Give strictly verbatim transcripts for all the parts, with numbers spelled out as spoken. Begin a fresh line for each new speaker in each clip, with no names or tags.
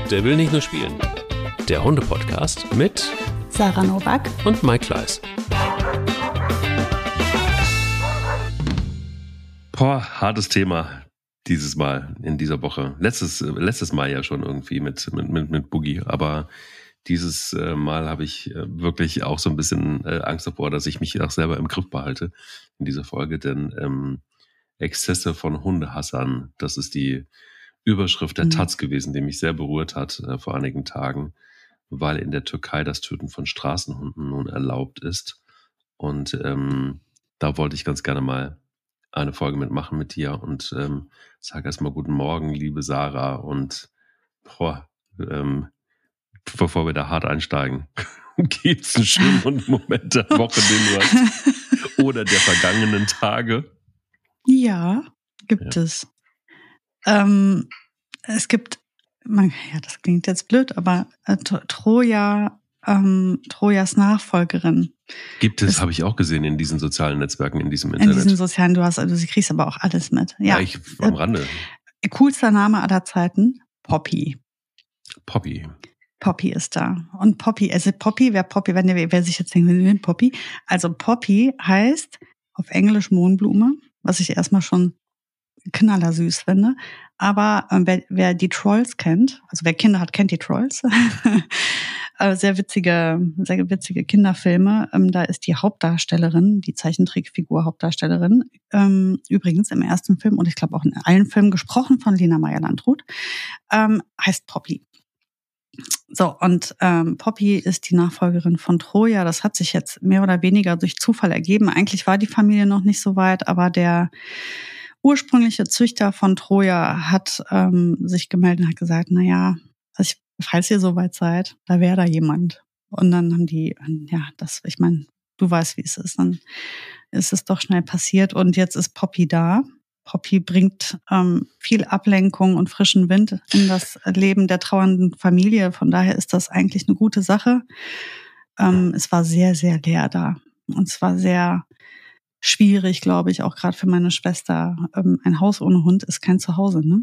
Der will nicht nur spielen. Der Hunde-Podcast mit
Sarah Nowak
und Mike Kleiss. Boah, hartes Thema dieses Mal in dieser Woche. Letztes, letztes Mal ja schon irgendwie mit, mit, mit, mit Boogie, aber dieses Mal habe ich wirklich auch so ein bisschen Angst davor, dass ich mich auch selber im Griff behalte in dieser Folge, denn ähm, Exzesse von Hundehassern, das ist die Überschrift der mhm. Taz gewesen, die mich sehr berührt hat äh, vor einigen Tagen, weil in der Türkei das Töten von Straßenhunden nun erlaubt ist. Und ähm, da wollte ich ganz gerne mal eine Folge mitmachen mit dir und ähm, sage erstmal guten Morgen, liebe Sarah. Und boah, ähm, bevor wir da hart einsteigen, gibt es einen schönen Moment der Woche, den du hast? Oder der vergangenen Tage?
Ja, gibt ja. es. Ähm, es gibt, man, ja, das klingt jetzt blöd, aber äh, Troja, ähm, Trojas Nachfolgerin.
Gibt es, habe ich auch gesehen in diesen sozialen Netzwerken, in diesem Internet.
In diesen sozialen, du hast, also du kriegst aber auch alles mit. Ja,
ja ich am Rande.
Äh, coolster Name aller Zeiten, Poppy.
Poppy.
Poppy ist da. Und Poppy, also Poppy, wer Poppy, wenn der, wer sich jetzt denkt, wer Poppy? Also Poppy heißt auf Englisch Mohnblume, was ich erstmal schon knallersüß finde. Aber äh, wer, wer die Trolls kennt, also wer Kinder hat, kennt die Trolls. Sehr witzige, sehr witzige Kinderfilme. Ähm, da ist die Hauptdarstellerin, die Zeichentrickfigur Hauptdarstellerin, ähm, übrigens im ersten Film und ich glaube auch in allen Filmen gesprochen von Lena Meyer-Landrut, ähm, heißt Poppy. So, und ähm, Poppy ist die Nachfolgerin von Troja. Das hat sich jetzt mehr oder weniger durch Zufall ergeben. Eigentlich war die Familie noch nicht so weit, aber der ursprüngliche Züchter von Troja hat ähm, sich gemeldet und hat gesagt, na ja, also ich, falls ihr soweit seid, da wäre da jemand. Und dann haben die, ja, das, ich meine, du weißt, wie es ist. Dann ist es doch schnell passiert und jetzt ist Poppy da. Poppy bringt ähm, viel Ablenkung und frischen Wind in das Leben der trauernden Familie. Von daher ist das eigentlich eine gute Sache. Ähm, es war sehr, sehr leer da. Und es war sehr schwierig, glaube ich, auch gerade für meine Schwester. Ähm, ein Haus ohne Hund ist kein Zuhause, ne?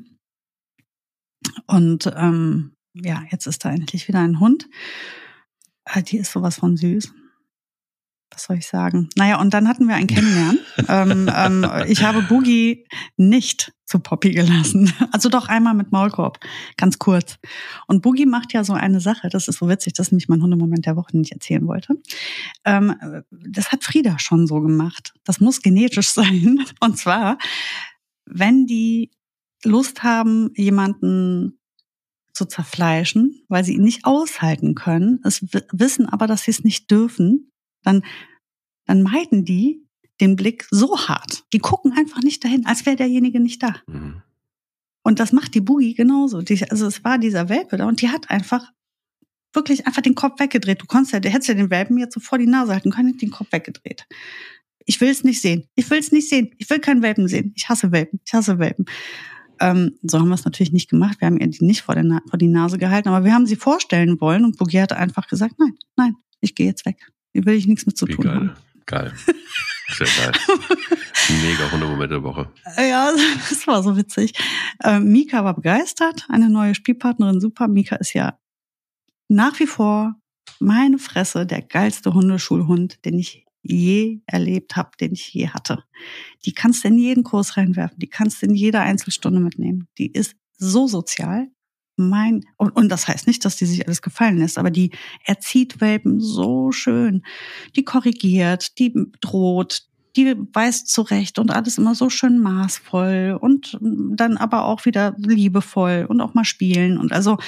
Und ähm, ja, jetzt ist da endlich wieder ein Hund. Äh, die ist sowas von süß. Was soll ich sagen? Naja, und dann hatten wir ein Kennenlernen. ähm, ähm, ich habe Boogie nicht zu Poppy gelassen. Also doch einmal mit Maulkorb, ganz kurz. Und Boogie macht ja so eine Sache, das ist so witzig, das ist nämlich mein Hundemoment der Woche, den ich erzählen wollte. Ähm, das hat Frieda schon so gemacht. Das muss genetisch sein. Und zwar, wenn die Lust haben, jemanden zu zerfleischen, weil sie ihn nicht aushalten können, es w- wissen aber, dass sie es nicht dürfen, dann, dann meiden die den Blick so hart. Die gucken einfach nicht dahin, als wäre derjenige nicht da. Mhm. Und das macht die Boogie genauso. Die, also es war dieser Welpe da und die hat einfach wirklich einfach den Kopf weggedreht. Du konntest ja, du hättest ja den Welpen jetzt so vor die Nase halten können, den Kopf weggedreht. Ich will es nicht sehen. Ich will es nicht sehen. Ich will keinen Welpen sehen. Ich hasse Welpen. Ich hasse Welpen. Ähm, so haben wir es natürlich nicht gemacht. Wir haben ihr die nicht vor, der Na- vor die Nase gehalten, aber wir haben sie vorstellen wollen und Boogie hat einfach gesagt, nein, nein, ich gehe jetzt weg. Hier will ich nichts mit zu
Wie
tun
geil.
haben.
Geil. Sehr geil. Mega Hundemoment der Woche.
Ja, das war so witzig. Ähm, Mika war begeistert, eine neue Spielpartnerin, super. Mika ist ja nach wie vor meine Fresse der geilste Hundeschulhund, den ich je erlebt habe, den ich je hatte. Die kannst du in jeden Kurs reinwerfen, die kannst du in jeder Einzelstunde mitnehmen. Die ist so sozial. Mein, und, und das heißt nicht, dass die sich alles gefallen lässt, aber die erzieht Welpen so schön. Die korrigiert, die droht, die weist zurecht und alles immer so schön maßvoll und dann aber auch wieder liebevoll und auch mal spielen. Und also,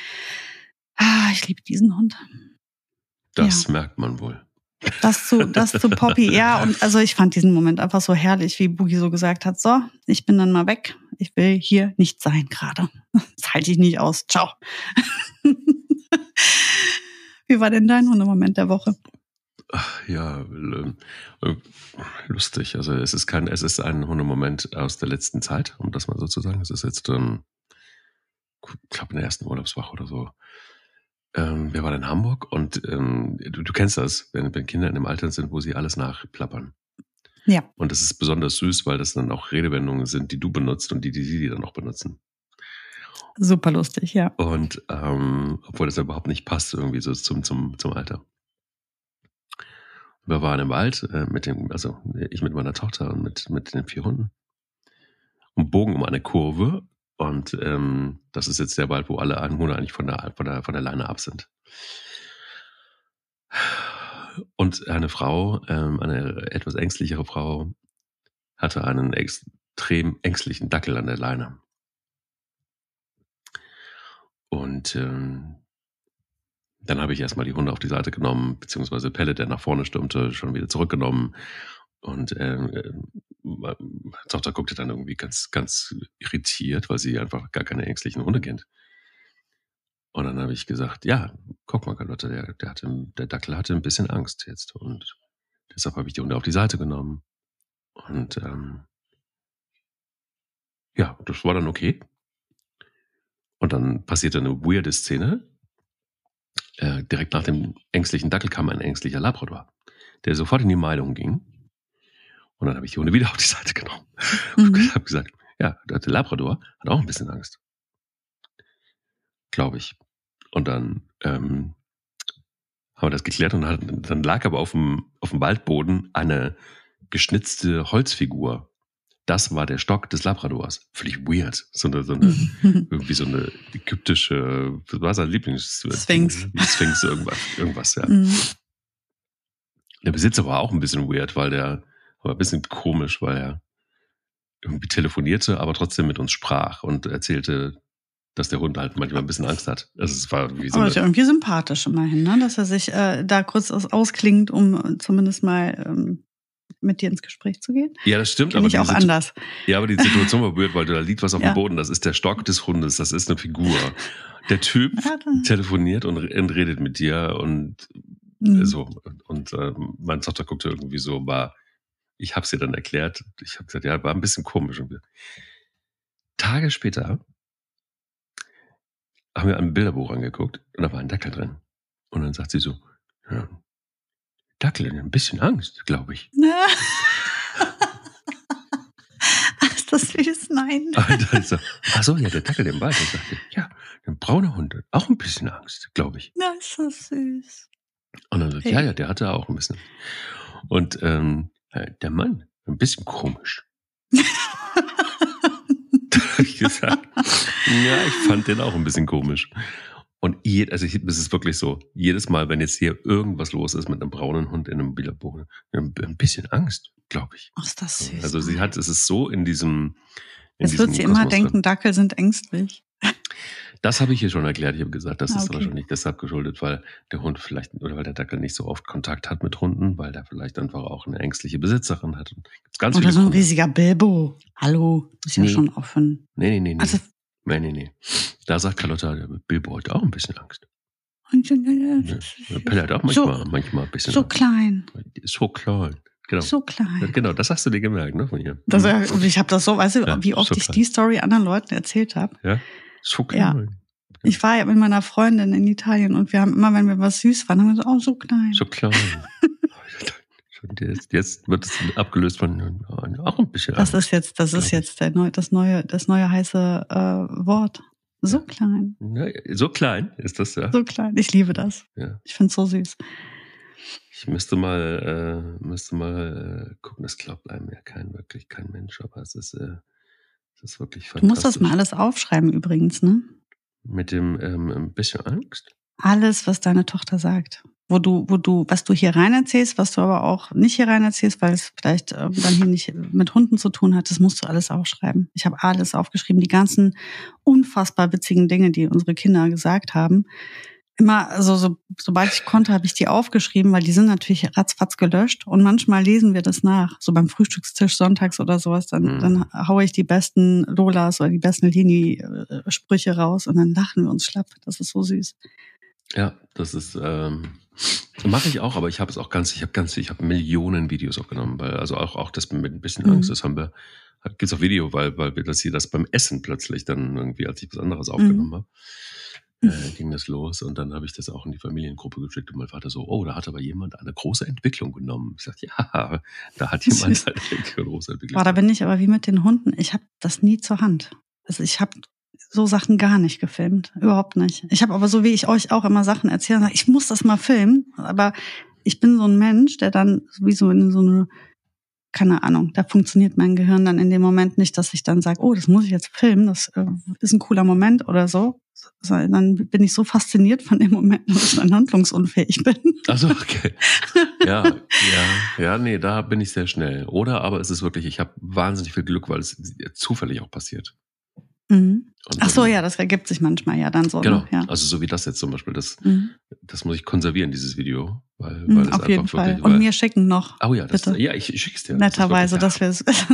ah, ich liebe diesen Hund.
Das
ja.
merkt man wohl.
Das zu, das zu Poppy, ja, und also ich fand diesen Moment einfach so herrlich, wie Boogie so gesagt hat, so, ich bin dann mal weg, ich will hier nicht sein gerade. Das halte ich nicht aus, ciao. Wie war denn dein Hundemoment der Woche?
Ach, ja, äh, lustig, also es ist kein, es ist ein Hundemoment aus der letzten Zeit, um das mal so zu sagen, es ist jetzt, ähm, ich glaube in der ersten Urlaubswoche oder so. Ähm, wir waren in Hamburg und ähm, du, du kennst das, wenn, wenn Kinder in dem Alter sind, wo sie alles nachplappern.
Ja.
Und das ist besonders süß, weil das dann auch Redewendungen sind, die du benutzt und die, die sie dann auch benutzen.
super lustig, ja.
Und ähm, obwohl das ja überhaupt nicht passt, irgendwie so zum, zum, zum Alter. Wir waren im Wald, äh, mit dem, also ich mit meiner Tochter und mit, mit den vier Hunden. Und bogen um eine Kurve. Und ähm, das ist jetzt der Wald, wo alle Anwohner eigentlich von der, von der, von der Leine ab sind. Und eine Frau, ähm, eine etwas ängstlichere Frau, hatte einen extrem ängstlichen Dackel an der Leine. Und ähm, dann habe ich erstmal die Hunde auf die Seite genommen, beziehungsweise Pelle, der nach vorne stürmte, schon wieder zurückgenommen. Und äh, meine Tochter guckte dann irgendwie ganz, ganz irritiert, weil sie einfach gar keine ängstlichen Hunde kennt. Und dann habe ich gesagt, ja, guck mal, Carlotta, der, der, hatte, der Dackel hatte ein bisschen Angst jetzt. Und deshalb habe ich die Hunde auf die Seite genommen. Und ähm, ja, das war dann okay. Und dann passierte eine weirde Szene. Äh, direkt nach dem ängstlichen Dackel kam ein ängstlicher Labrador, der sofort in die Meidung ging. Und dann habe ich die Hunde wieder auf die Seite genommen. Mhm. Und habe gesagt, ja, der Labrador hat auch ein bisschen Angst. Glaube ich. Und dann ähm, haben wir das geklärt und dann, dann lag aber auf dem, auf dem Waldboden eine geschnitzte Holzfigur. Das war der Stock des Labradors. Völlig weird. So eine, so eine irgendwie so eine ägyptische, was war sein Lieblings?
Sphinx.
Sphinx, irgendwas, irgendwas, ja.
Mhm.
Der Besitzer war auch ein bisschen weird, weil der war ein bisschen komisch, weil er irgendwie telefonierte, aber trotzdem mit uns sprach und erzählte, dass der Hund halt manchmal ein bisschen Angst hat. Also es war wie so
aber ist ja irgendwie sympathisch immerhin, ne? Dass er sich äh, da kurz aus, ausklingt, um zumindest mal ähm, mit dir ins Gespräch zu gehen.
Ja, das stimmt.
Kenn
aber
ich auch
Situ-
anders.
Ja, aber die Situation war weird, weil da liegt was auf
Ja.
dem Boden. Das ist der Stock des Hundes. Das ist eine Figur. Der Typ
Ja, dann-
telefoniert und, und redet mit dir und
Mhm.
so. Und, und äh, meine Tochter guckte irgendwie so, war, ich habe es ihr dann erklärt. Ich habe gesagt, ja, war ein bisschen komisch. Und wir, Tage später haben wir ein Bilderbuch angeguckt und da war ein Dackel drin. Und dann sagt sie so, ja, Dackel, ein bisschen Angst, glaube ich.
Na. Ist das süß? Nein.
Und dann so, ach so, ja, der Dackel im Wald. Und sagte, ja, ein brauner Hund, auch ein bisschen Angst, glaube ich.
Na, ist das süß.
Und dann sagt,
Hey.
ja, ja, der hatte auch ein bisschen. Und ähm, der Mann, ein bisschen komisch. Da habe ich gesagt, ja, ich fand den auch ein bisschen komisch. Und je, also ich, es ist wirklich so, jedes Mal, wenn jetzt hier irgendwas los ist mit einem braunen Hund in einem Bilderbuch, ein, ein bisschen Angst, glaube ich.
Oh, ist das süß.
Also sie hat, es ist so in diesem in
Jetzt wird
diesem
sie immer
Kosmos
denken,
drin.
Dackel sind ängstlich.
Das habe ich hier schon erklärt. Ich habe gesagt, das
Ah,
ist
okay.
wahrscheinlich deshalb geschuldet, weil der Hund vielleicht, oder weil der Dackel nicht so oft Kontakt hat mit Hunden, weil der vielleicht einfach auch eine ängstliche Besitzerin hat. Und gibt's ganz
Oder
viele
so ein
Gründe.
riesiger Bilbo. Hallo. Ist ja
Nee.
schon offen.
Nee, nee, nee, nee.
Also,
nee, nee, nee. Da sagt Carlotta, der Bilbo hat auch ein bisschen Angst. Der Pelle hat auch manchmal,
so,
manchmal ein bisschen
so
Angst.
klein.
So klein. Genau.
So klein.
Genau, das hast du dir gemerkt, ne, von ihr.
Das, ich habe das so, weißt du,
Ja,
wie oft
so
ich
klein.
die Story anderen Leuten erzählt habe.
Ja, so
Ja.
klein.
Ich war ja mit meiner Freundin in Italien und wir haben immer, wenn wir was süß waren, haben wir so, oh, so klein.
So klein. Und jetzt, jetzt wird es abgelöst von auch ein bisschen
Das
Angst.
ist jetzt, das ist
glaub ich.
jetzt der neu, das neue, das neue heiße äh, Wort. So
Ja.
klein.
Ja, so klein ist das, ja.
So klein. Ich liebe das.
ja.
Ich finde es so süß.
Ich müsste mal, äh, müsste mal äh, gucken, das glaubt einem ja kein, wirklich kein Mensch, aber es ist, äh, es ist wirklich
Du musst das
fantastisch.
mal alles aufschreiben übrigens, ne?
Mit dem ähm, ein bisschen Angst.
Alles, was deine Tochter sagt. Wo du, wo du, was du hier rein erzählst, was du aber auch nicht hier rein erzählst, weil es vielleicht ähm, dann hier nicht mit Hunden zu tun hat, das musst du alles aufschreiben. Ich habe alles aufgeschrieben, die ganzen unfassbar witzigen Dinge, die unsere Kinder gesagt haben. Immer, also so, sobald ich konnte, habe ich die aufgeschrieben, weil die sind natürlich ratzfatz gelöscht und manchmal lesen wir das nach. So beim Frühstückstisch sonntags oder sowas, dann,
Mhm.
dann haue ich die besten Lolas oder die besten Lini-Sprüche raus und dann lachen wir uns schlapp. Das ist so süß.
Ja, das ist, ähm, mache ich auch, aber ich habe es auch ganz, ich habe ganz, ich habe Millionen Videos aufgenommen, weil, also auch, auch das mit ein bisschen Angst,
Mhm.
das haben wir, gibt's auch Video, weil, weil wir das hier, das beim Essen plötzlich dann irgendwie, als ich was anderes aufgenommen habe, äh, ging das los und dann habe ich das auch in die Familiengruppe geschickt und mein Vater so, oh, da hat aber jemand eine große Entwicklung genommen. Ich sagte, ja, da hat jemand
Süß.
eine große Entwicklung
Boah, da
genommen.
bin ich aber wie mit den Hunden. Ich habe das nie zur Hand. Also ich habe so Sachen gar nicht gefilmt. Überhaupt nicht. Ich habe aber so, wie ich euch auch immer Sachen erzähle, sage, ich muss das mal filmen. Aber ich bin so ein Mensch, der dann wie so in so eine, keine Ahnung, da funktioniert mein Gehirn dann in dem Moment nicht, dass ich dann sage, oh, das muss ich jetzt filmen, das äh, ist ein cooler Moment oder so. Dann bin ich so fasziniert von dem Moment, dass ich dann handlungsunfähig bin.
Ach so, okay. Ja, ja, ja, nee, da bin ich sehr schnell. Oder aber es ist wirklich, ich habe wahnsinnig viel Glück, weil es zufällig auch passiert.
Mhm. Ach so, ja, das ergibt sich manchmal ja dann so.
Genau,
ne? Ja.
Also so wie das jetzt zum Beispiel, das, mhm. das muss ich konservieren, dieses Video. Weil,
mhm,
weil es
auf jeden
einfach
Fall.
Wirklich,
Und
weil,
mir schicken noch,
Oh ja, das,
bitte.
ja ich, ich schicke es dir.
Netterweise,
das
dass wir es...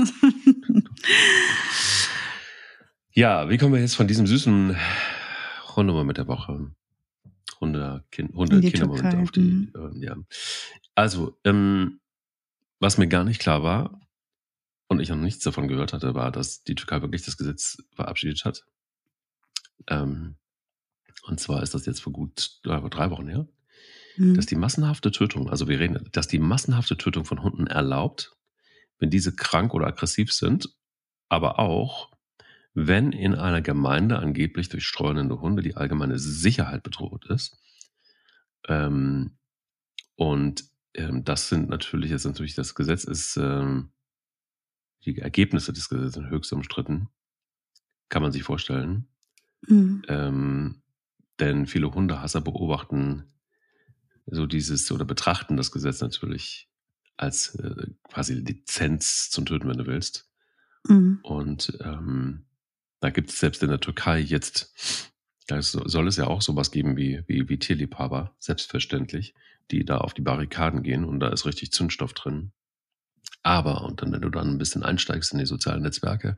Ja, wie kommen wir jetzt von diesem süßen Hundemoment mit der Woche? Hunde, kind, Hunde Kindermoment auf die, mhm. äh, ja. Also, ähm, was mir gar nicht klar war und ich noch nichts davon gehört hatte, war, dass die Türkei wirklich das Gesetz verabschiedet hat. Ähm, und zwar ist das jetzt vor gut äh, drei Wochen her, mhm. dass die massenhafte Tötung, also wir reden, dass die massenhafte Tötung von Hunden erlaubt, wenn diese krank oder aggressiv sind, aber auch, wenn in einer Gemeinde angeblich durch streunende Hunde die allgemeine Sicherheit bedroht ist. Ähm, und ähm, das sind natürlich, jetzt natürlich das Gesetz ist, ähm, die Ergebnisse des Gesetzes sind höchst umstritten. Kann man sich vorstellen. Mhm. Ähm, denn viele Hundehasser beobachten so dieses oder betrachten das Gesetz natürlich als äh, quasi Lizenz zum Töten, wenn du willst. Mhm. Und ähm, da gibt es selbst in der Türkei jetzt, da soll es ja auch sowas geben wie, wie, wie Tierliebhaber, selbstverständlich, die da auf die Barrikaden gehen und da ist richtig Zündstoff drin. Aber, und dann, wenn du dann ein bisschen einsteigst in die sozialen Netzwerke,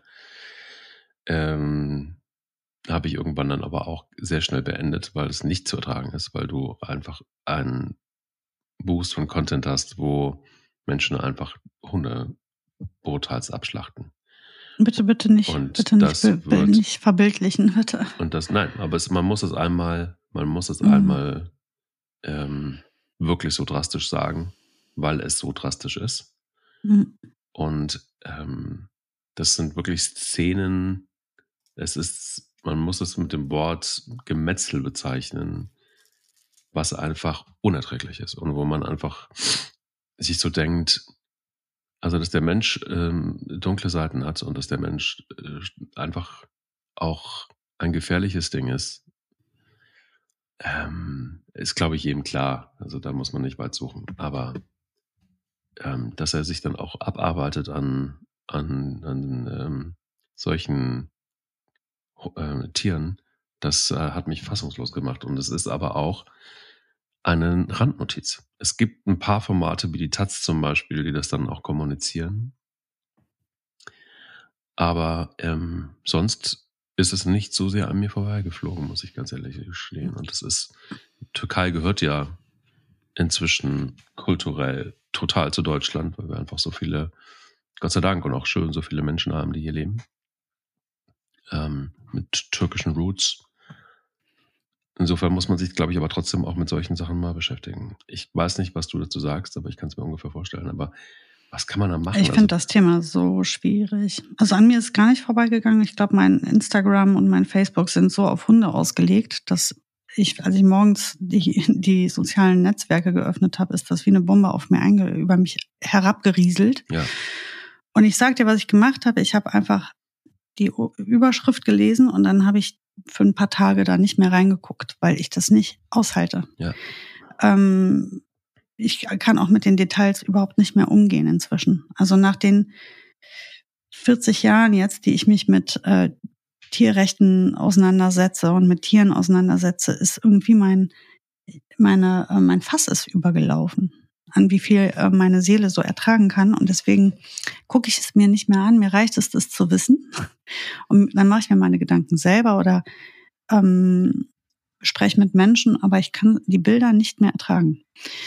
ähm, habe ich irgendwann dann aber auch sehr schnell beendet, weil es nicht zu ertragen ist, weil du einfach einen Boost von Content hast, wo Menschen einfach Hunde brutals abschlachten.
Bitte, bitte nicht,
und
bitte nicht, be-
wird,
nicht verbildlichen, bitte.
Und das, nein, aber es, man muss es einmal, man muss es mhm. einmal ähm, wirklich so drastisch sagen, weil es so drastisch ist. Mhm. Und ähm, das sind wirklich Szenen, es ist, man muss es mit dem Wort Gemetzel bezeichnen, was einfach unerträglich ist und wo man einfach sich so denkt, also dass der Mensch ähm, dunkle Seiten hat und dass der Mensch äh, einfach auch ein gefährliches Ding ist, ähm, ist, glaube ich, jedem klar. Also da muss man nicht weit suchen. Aber ähm, dass er sich dann auch abarbeitet an, an, an ähm, solchen äh, Tieren, das äh, hat mich fassungslos gemacht. Und es ist aber auch eine Randnotiz. Es gibt ein paar Formate wie die Taz zum Beispiel, die das dann auch kommunizieren. Aber ähm, sonst ist es nicht so sehr an mir vorbeigeflogen, muss ich ganz ehrlich gestehen. Und es ist, Türkei gehört ja inzwischen kulturell total zu Deutschland, weil wir einfach so viele, Gott sei Dank und auch schön, so viele Menschen haben, die hier leben. Ähm, mit türkischen Roots. Insofern muss man sich, glaube ich, aber trotzdem auch mit solchen Sachen mal beschäftigen. Ich weiß nicht, was du dazu sagst, aber ich kann es mir ungefähr vorstellen. Aber was kann man da machen?
Ich finde also, das Thema so schwierig. Also an mir ist gar nicht vorbeigegangen. Ich glaube, mein Instagram und mein Facebook sind so auf Hunde ausgelegt, dass ich, als ich morgens die, die sozialen Netzwerke geöffnet habe, ist das wie eine Bombe auf mir einge, über mich herabgerieselt.
Ja.
Und ich sag dir, was ich gemacht habe. Ich habe einfach die Überschrift gelesen und dann habe ich für ein paar Tage da nicht mehr reingeguckt, weil ich das nicht aushalte.
Ja.
Ähm, ich kann auch mit den Details überhaupt nicht mehr umgehen inzwischen. Also nach den vierzig Jahren jetzt, die ich mich mit äh, Tierrechten auseinandersetze und mit Tieren auseinandersetze, ist irgendwie mein meine äh, mein Fass ist übergelaufen, an wie viel äh, meine Seele so ertragen kann. Und deswegen gucke ich es mir nicht mehr an. Mir reicht es, das zu wissen. Und dann mache ich mir meine Gedanken selber oder ähm, spreche mit Menschen, aber ich kann die Bilder nicht mehr ertragen.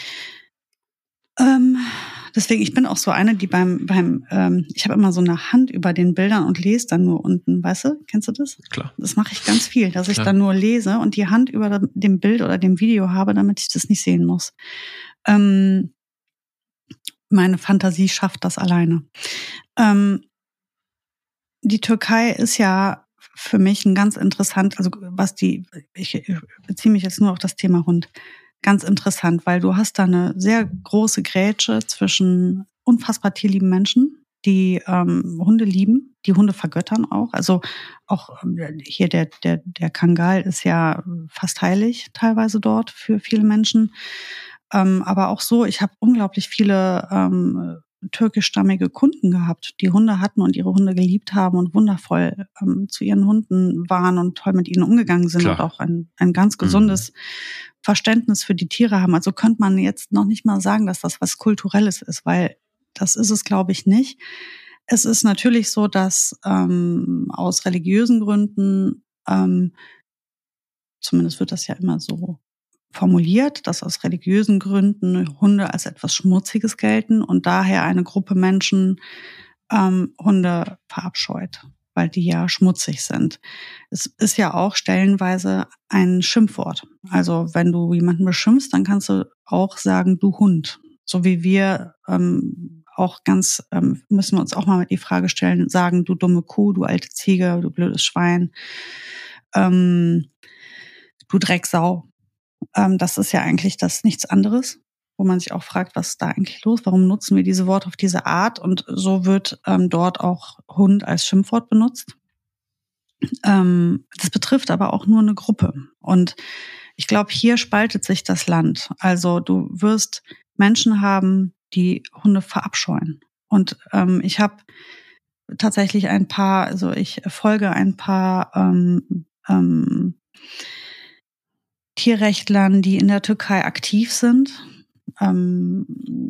Ähm, deswegen, ich bin auch so eine, die beim, beim ähm, ich habe immer so eine Hand über den Bildern und lese dann nur unten, weißt du? Kennst du das?
Klar.
Das mache ich ganz viel, dass
Klar.
ich dann nur lese und die Hand über dem Bild oder dem Video habe, damit ich das nicht sehen muss. Ähm, meine Fantasie schafft das alleine. Ähm, die Türkei ist ja für mich ein ganz interessant, also was die, ich beziehe mich jetzt nur auf das Thema Hund, ganz interessant, weil du hast da eine sehr große Grätsche zwischen unfassbar tierlieben Menschen, die ähm, Hunde lieben, die Hunde vergöttern auch. Also auch ähm, hier der, der, der Kangal ist ja fast heilig teilweise dort für viele Menschen. Ähm, aber auch so, ich habe unglaublich viele ähm, türkischstammige Kunden gehabt, die Hunde hatten und ihre Hunde geliebt haben und wundervoll ähm, zu ihren Hunden waren und toll mit ihnen umgegangen sind. Klar. Und auch ein, ein ganz gesundes mhm. Verständnis für die Tiere haben. Also könnte man jetzt noch nicht mal sagen, dass das was Kulturelles ist, weil das ist es, glaube ich, nicht. Es ist natürlich so, dass ähm, aus religiösen Gründen, ähm, zumindest wird das ja immer so formuliert, dass aus religiösen Gründen Hunde als etwas Schmutziges gelten und daher eine Gruppe Menschen ähm, Hunde verabscheut, weil die ja schmutzig sind. Es ist ja auch stellenweise ein Schimpfwort. Also wenn du jemanden beschimpfst, dann kannst du auch sagen, du Hund. So wie wir ähm, auch ganz, ähm, müssen wir uns auch mal die Frage stellen, sagen, du dumme Kuh, du alte Ziege, du blödes Schwein, ähm, du Drecksau. Ähm, das ist ja eigentlich das nichts anderes, wo man sich auch fragt, was ist da eigentlich los? Warum nutzen wir diese Worte auf diese Art? Und so wird ähm, dort auch Hund als Schimpfwort benutzt. Ähm, das betrifft aber auch nur eine Gruppe. Und ich glaube, hier spaltet sich das Land. Also du wirst Menschen haben, die Hunde verabscheuen. Und ähm, ich habe tatsächlich ein paar, also ich folge ein paar ähm, ähm, Tierrechtlern, die in der Türkei aktiv sind, ähm,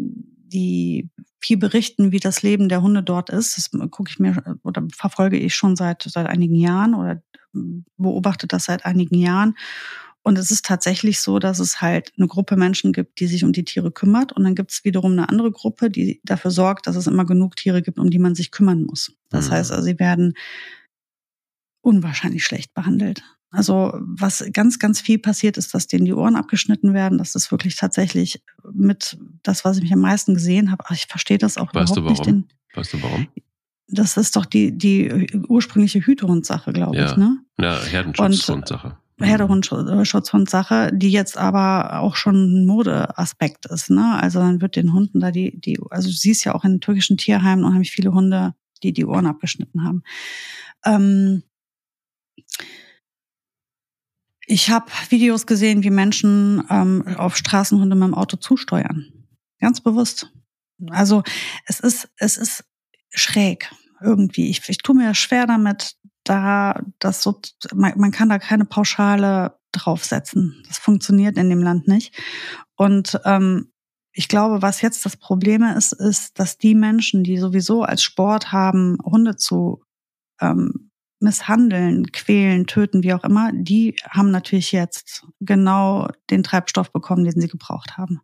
die viel berichten, wie das Leben der Hunde dort ist. Das gucke ich mir oder verfolge ich schon seit seit einigen Jahren oder beobachte das seit einigen Jahren. Und es ist tatsächlich so, dass es halt eine Gruppe Menschen gibt, die sich um die Tiere kümmert. Und dann gibt es wiederum eine andere Gruppe, die dafür sorgt, dass es immer genug Tiere gibt, um die man sich kümmern muss. Das mhm. heißt also, sie werden unwahrscheinlich schlecht behandelt. Also was ganz, ganz viel passiert ist, dass denen die Ohren abgeschnitten werden. Das ist wirklich tatsächlich mit das, was ich mich am meisten gesehen habe. Ach, ich verstehe das auch
weißt
überhaupt
du warum?
nicht. Den,
weißt du warum?
Das ist doch die, die ursprüngliche Hütehund-Sache, glaube
ja.
ich. Ne?
Ja, Herdenschutz-Hund-Sache.
Herdehund-Schutz-Hund-Sache, die jetzt aber auch schon ein Modeaspekt ist. Ne? Also dann wird den Hunden da die, die, also du siehst ja auch in türkischen Tierheimen unheimlich viele Hunde, die die Ohren abgeschnitten haben. Ähm, Ich habe Videos gesehen, wie Menschen ähm, auf Straßenhunde mit dem Auto zusteuern. Ganz bewusst. Also es ist, es ist schräg irgendwie. Ich, ich tue mir schwer damit, da das so, man, man kann da keine Pauschale draufsetzen. Das funktioniert in dem Land nicht. Und ähm, ich glaube, was jetzt das Problem ist, ist, dass die Menschen, die sowieso als Sport haben, Hunde zu ähm, misshandeln, quälen, töten, wie auch immer, die haben natürlich jetzt genau den Treibstoff bekommen, den sie gebraucht haben.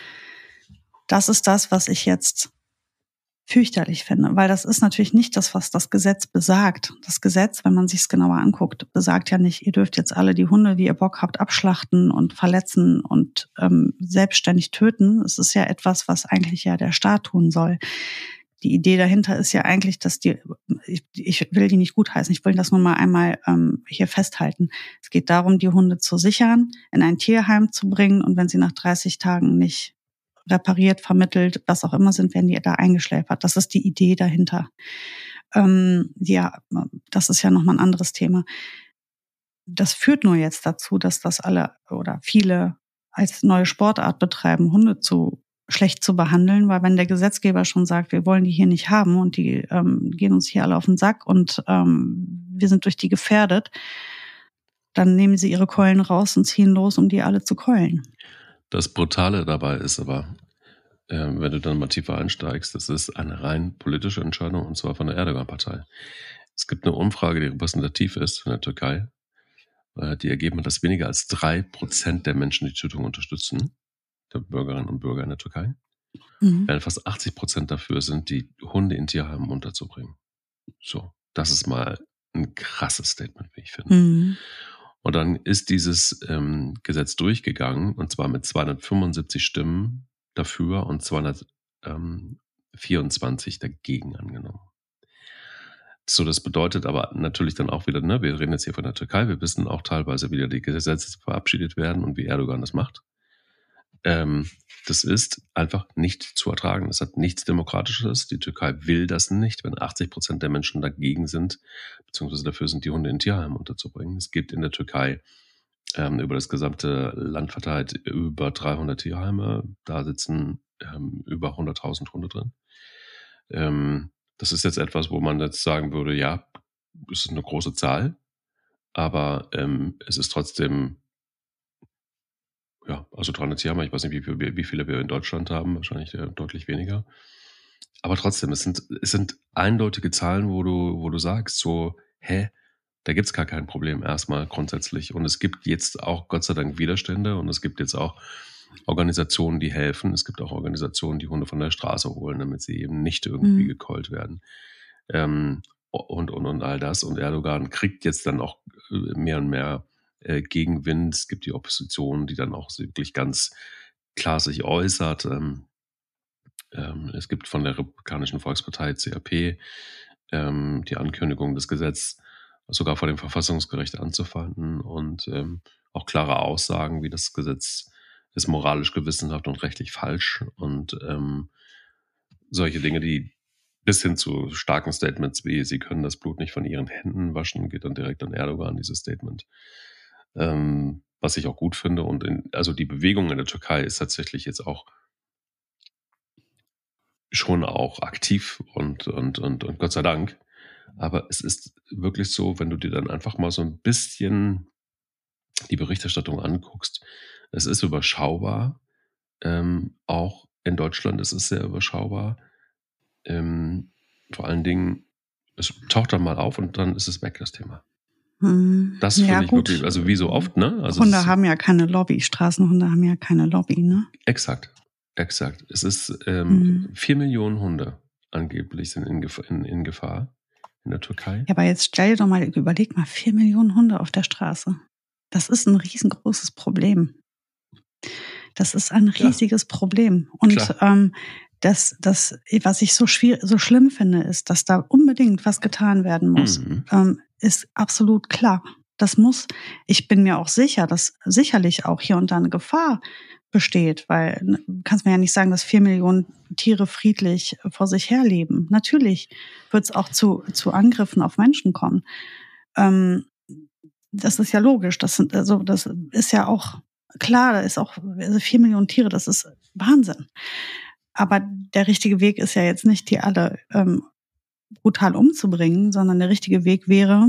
Das ist das, was ich jetzt fürchterlich finde, weil das ist natürlich nicht das, was das Gesetz besagt. Das Gesetz, wenn man sich es genauer anguckt, besagt ja nicht, ihr dürft jetzt alle die Hunde, wie ihr Bock habt, abschlachten und verletzen und ähm, selbstständig töten. Es ist ja etwas, was eigentlich ja der Staat tun soll. Die Idee dahinter ist ja eigentlich, dass die, ich, ich will die nicht gutheißen, ich will das nur mal einmal ähm, hier festhalten. Es geht darum, die Hunde zu sichern, in ein Tierheim zu bringen und wenn sie nach dreißig Tagen nicht repariert, vermittelt, was auch immer sind, werden die da eingeschläfert. Das ist die Idee dahinter. Ähm, ja, das ist ja nochmal ein anderes Thema. Das führt nur jetzt dazu, dass das alle oder viele als neue Sportart betreiben, Hunde zu schlecht zu behandeln, weil wenn der Gesetzgeber schon sagt, wir wollen die hier nicht haben und die ähm, gehen uns hier alle auf den Sack und ähm, wir sind durch die gefährdet, dann nehmen sie ihre Keulen raus und ziehen los, um die alle zu keulen.
Das Brutale dabei ist aber, äh, wenn du dann mal tiefer einsteigst, das ist eine rein politische Entscheidung und zwar von der Erdogan-Partei. Es gibt eine Umfrage, die repräsentativ ist in der Türkei, äh, die ergeben, dass weniger als drei Prozent der Menschen die Tötung unterstützen, der Bürgerinnen und Bürger in der Türkei, mhm. während fast achtzig Prozent dafür sind, die Hunde in Tierheimen unterzubringen. So, das ist mal ein krasses Statement, wie ich finde. Mhm. Und dann ist dieses ähm, Gesetz durchgegangen, und zwar mit zweihundertfünfundsiebzig Stimmen dafür und zweihundertvierundzwanzig dagegen angenommen. So, das bedeutet aber natürlich dann auch wieder, ne, wir reden jetzt hier von der Türkei, wir wissen auch teilweise, wie die Gesetze verabschiedet werden und wie Erdogan das macht. Ähm, das ist einfach nicht zu ertragen. Das hat nichts Demokratisches. Die Türkei will das nicht, wenn achtzig Prozent der Menschen dagegen sind, beziehungsweise dafür sind, die Hunde in Tierheimen unterzubringen. Es gibt in der Türkei ähm, über das gesamte Land verteilt über dreihundert Tierheime. Da sitzen ähm, über hunderttausend Hunde drin. Ähm, das ist jetzt etwas, wo man jetzt sagen würde, ja, es ist eine große Zahl, aber ähm, es ist trotzdem, ja, also dreihundert Tierheime, ich weiß nicht, wie, wie viele wir in Deutschland haben, wahrscheinlich äh, deutlich weniger. Aber trotzdem, es sind, es sind eindeutige Zahlen, wo du, wo du sagst, so, hä, da gibt's gar kein Problem erstmal grundsätzlich. Und es gibt jetzt auch Gott sei Dank Widerstände und es gibt jetzt auch Organisationen, die helfen. Es gibt auch Organisationen, die Hunde von der Straße holen, damit sie eben nicht irgendwie mhm. gekeult werden. Ähm, und, und, und all das. Und Erdogan kriegt jetzt dann auch mehr und mehr äh, Gegenwind. Es gibt die Opposition, die dann auch wirklich ganz klar sich äußert. Ähm, ähm, es gibt von der Republikanischen Volkspartei C R P ähm, die Ankündigung, das Gesetz sogar vor dem Verfassungsgericht anzufangen und ähm, auch klare Aussagen, wie das Gesetz ist moralisch gewissenhaft und rechtlich falsch und ähm, solche Dinge, die bis hin zu starken Statements wie sie können das Blut nicht von ihren Händen waschen, geht dann direkt an Erdogan, dieses Statement. Ähm, was ich auch gut finde und in, also die Bewegung in der Türkei ist tatsächlich jetzt auch schon auch aktiv und, und, und, und Gott sei Dank. Aber es ist wirklich so, wenn du dir dann einfach mal so ein bisschen die Berichterstattung anguckst, es ist überschaubar. Ähm, auch in Deutschland ist es sehr überschaubar. Ähm, vor allen Dingen, es taucht dann mal auf und dann ist es weg, das Thema.
Hm.
Das
ja,
finde ich
gut.
wirklich, also wie so oft, ne? Also
Hunde
ist,
haben ja keine Lobby, Straßenhunde haben ja keine Lobby, ne?
Exakt, exakt. Es ist ähm,
hm.
vier Millionen Hunde angeblich sind in, Gef- in, in Gefahr in der Türkei.
Ja, aber jetzt stell dir doch mal, überleg mal, vier Millionen Hunde auf der Straße. Das ist ein riesengroßes Problem. Das ist ein riesiges ja. Problem. Und ähm, das, das, was ich so schwierig, so schlimm finde, ist, dass da unbedingt was getan werden muss, mhm. ähm, ist absolut klar. Das muss, ich bin mir auch sicher, dass sicherlich auch hier und da eine Gefahr besteht, weil du kannst mir ja nicht sagen, dass vier Millionen Tiere friedlich vor sich herleben. Natürlich wird es auch zu, zu Angriffen auf Menschen kommen. Ähm, das ist ja logisch. Das sind, also, das ist ja auch klar, da ist auch also vier Millionen Tiere, das ist Wahnsinn. Aber der richtige Weg ist ja jetzt nicht, die alle ähm, brutal umzubringen, sondern der richtige Weg wäre,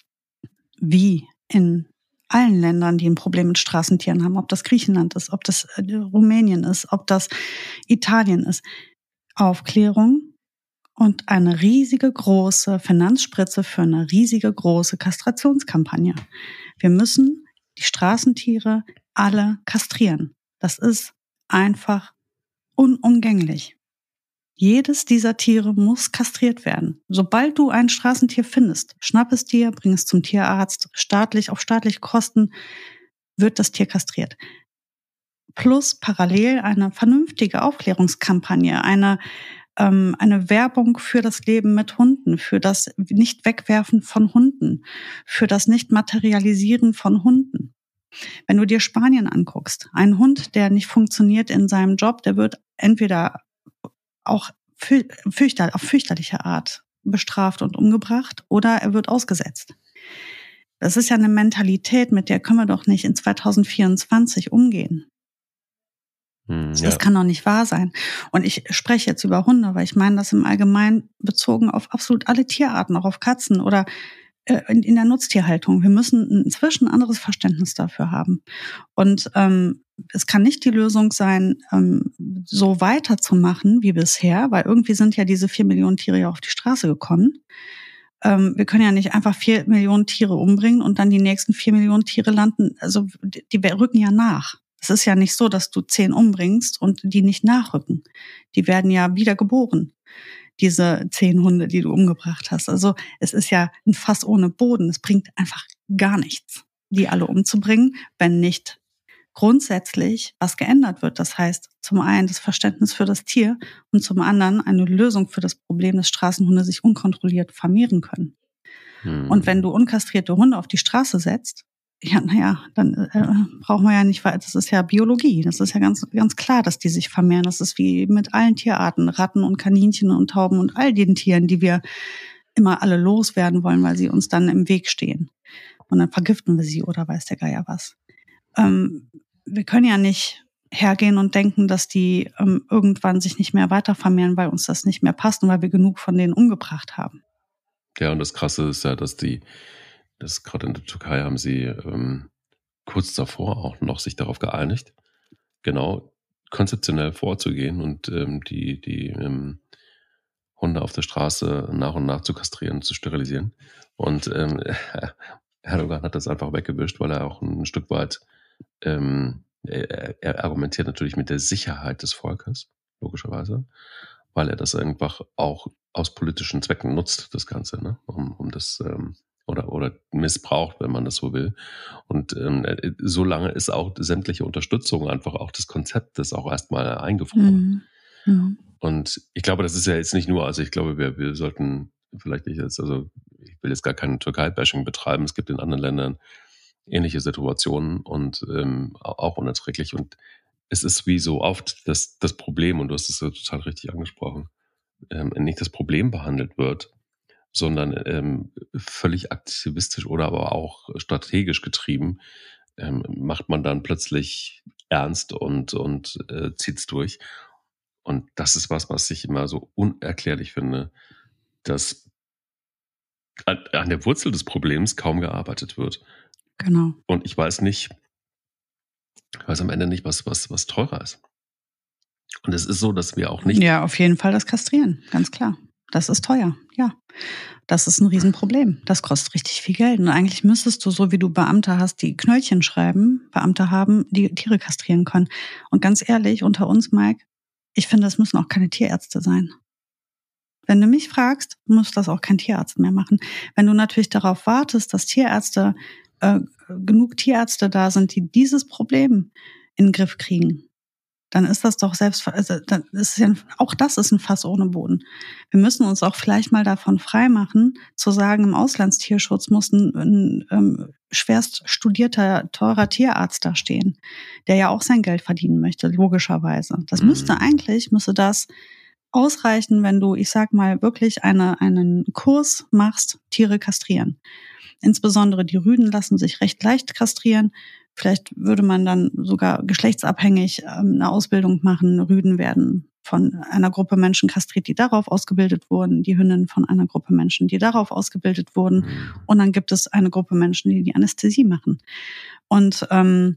wie in allen Ländern, die ein Problem mit Straßentieren haben, ob das Griechenland ist, ob das äh, Rumänien ist, ob das Italien ist, Aufklärung und eine riesige große Finanzspritze für eine riesige große Kastrationskampagne. Wir müssen die Straßentiere alle kastrieren. Das ist einfach unumgänglich. Jedes dieser Tiere muss kastriert werden. Sobald du ein Straßentier findest, schnapp es dir, bring es zum Tierarzt, staatlich, auf staatliche Kosten wird das Tier kastriert. Plus parallel eine vernünftige Aufklärungskampagne, eine, ähm, eine Werbung für das Leben mit Hunden, für das Nicht-Wegwerfen von Hunden, für das Nicht-Materialisieren von Hunden. Wenn du dir Spanien anguckst, ein Hund, der nicht funktioniert in seinem Job, der wird entweder auch fürchter, auf fürchterliche Art bestraft und umgebracht oder er wird ausgesetzt. Das ist ja eine Mentalität, mit der können wir doch nicht in zwanzig vierundzwanzig umgehen. Hm, ja. Das kann doch nicht wahr sein. Und ich spreche jetzt über Hunde, weil ich meine das im Allgemeinen bezogen auf absolut alle Tierarten, auch auf Katzen oder in, in der Nutztierhaltung. Wir müssen inzwischen ein anderes Verständnis dafür haben. Und ähm, es kann nicht die Lösung sein, ähm, so weiterzumachen wie bisher, weil irgendwie sind ja diese vier Millionen Tiere ja auf die Straße gekommen. Ähm, wir können ja nicht einfach vier Millionen Tiere umbringen und dann die nächsten vier Millionen Tiere landen. Also die, die rücken ja nach. Es ist ja nicht so, dass du zehn umbringst und die nicht nachrücken. Die werden ja wieder geboren, diese zehn Hunde, die du umgebracht hast. Also es ist ja ein Fass ohne Boden. Es bringt einfach gar nichts, die alle umzubringen, wenn nicht grundsätzlich was geändert wird. Das heißt, zum einen das Verständnis für das Tier und zum anderen eine Lösung für das Problem, dass Straßenhunde sich unkontrolliert vermehren können.
Hm.
Und wenn du unkastrierte Hunde auf die Straße setzt, ja, naja, dann äh, brauchen wir ja nicht weiter. Das ist ja Biologie. Das ist ja ganz, ganz klar, dass die sich vermehren. Das ist wie mit allen Tierarten, Ratten und Kaninchen und Tauben und all den Tieren, die wir immer alle loswerden wollen, weil sie uns dann im Weg stehen. Und dann vergiften wir sie oder weiß der Geier was. Ähm, wir können ja nicht hergehen und denken, dass die ähm, irgendwann sich nicht mehr weiter vermehren, weil uns das nicht mehr passt und weil wir genug von denen umgebracht haben.
Ja, und das Krasse ist ja, dass die, das gerade in der Türkei haben sie ähm, kurz davor auch noch sich darauf geeinigt, genau konzeptionell vorzugehen und ähm, die, die ähm, Hunde auf der Straße nach und nach zu kastrieren, zu sterilisieren. Und ähm, Erdogan hat das einfach weggewischt, weil er auch ein Stück weit, ähm, er, er argumentiert natürlich mit der Sicherheit des Volkes, logischerweise, weil er das einfach auch aus politischen Zwecken nutzt, das Ganze, ne? um, um das ähm, oder, oder missbraucht, wenn man das so will. Und ähm, so lange ist auch sämtliche Unterstützung, einfach auch des Konzeptes auch erstmal eingefroren.
Mhm. Mhm.
Und ich glaube, das ist ja jetzt nicht nur, also ich glaube, wir, wir sollten vielleicht nicht jetzt, also ich will jetzt gar kein Türkei-Bashing betreiben, es gibt in anderen Ländern ähnliche Situationen und ähm, auch unerträglich. Und es ist wie so oft das, das Problem, und du hast es ja total richtig angesprochen, ähm, nicht das Problem behandelt wird, sondern ähm, völlig aktivistisch oder aber auch strategisch getrieben, ähm, macht man dann plötzlich ernst und, und äh, zieht es durch. Und das ist was, was ich immer so unerklärlich finde, dass an, an der Wurzel des Problems kaum gearbeitet wird.
Genau.
Und ich weiß nicht, ich weiß am Ende nicht, was, was, was teurer ist. Und es ist so, dass wir auch nicht...
Ja, auf jeden Fall das Kastrieren, ganz klar. Das ist teuer, ja. Das ist ein Riesenproblem. Das kostet richtig viel Geld. Und eigentlich müsstest du, so wie du Beamte hast, die Knöllchen schreiben, Beamte haben, die Tiere kastrieren können. Und ganz ehrlich, unter uns, Mike, ich finde, das müssen auch keine Tierärzte sein. Wenn du mich fragst, muss das auch kein Tierarzt mehr machen. Wenn du natürlich darauf wartest, dass Tierärzte, äh, genug Tierärzte da sind, die dieses Problem in den Griff kriegen, dann ist das doch selbst, also dann ist ja, auch das ist ein Fass ohne Boden. Wir müssen uns auch vielleicht mal davon freimachen, zu sagen, im Auslandstierschutz muss ein, ein ähm, schwerst studierter, teurer Tierarzt da stehen, der ja auch sein Geld verdienen möchte, logischerweise. Das müsste eigentlich, müsste das ausreichen, wenn du, ich sag mal, wirklich eine, einen Kurs machst, Tiere kastrieren. Insbesondere die Rüden lassen sich recht leicht kastrieren. Vielleicht würde man dann sogar geschlechtsabhängig eine Ausbildung machen. Rüden werden von einer Gruppe Menschen kastriert, die darauf ausgebildet wurden, die Hündinnen von einer Gruppe Menschen, die darauf ausgebildet wurden. Und dann gibt es eine Gruppe Menschen, die die Anästhesie machen. Und ähm,